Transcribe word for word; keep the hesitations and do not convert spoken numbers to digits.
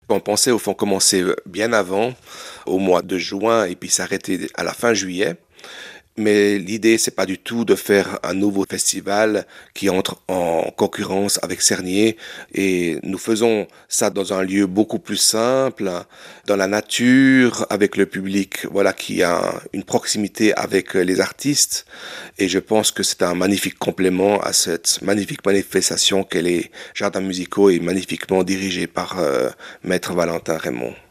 On pensait au fond commencer bien avant, au mois de juin, et puis s'arrêter à la fin juillet. Mais l'idée, c'est pas du tout de faire un nouveau festival qui entre en concurrence avec Cernier. Et nous faisons ça dans un lieu beaucoup plus simple, dans la nature, avec le public, voilà, qui a une proximité avec les artistes. Et je pense que c'est un magnifique complément à cette magnifique manifestation qu'est les Jardins musicaux et magnifiquement dirigée par euh, Maître Valentin Raymond.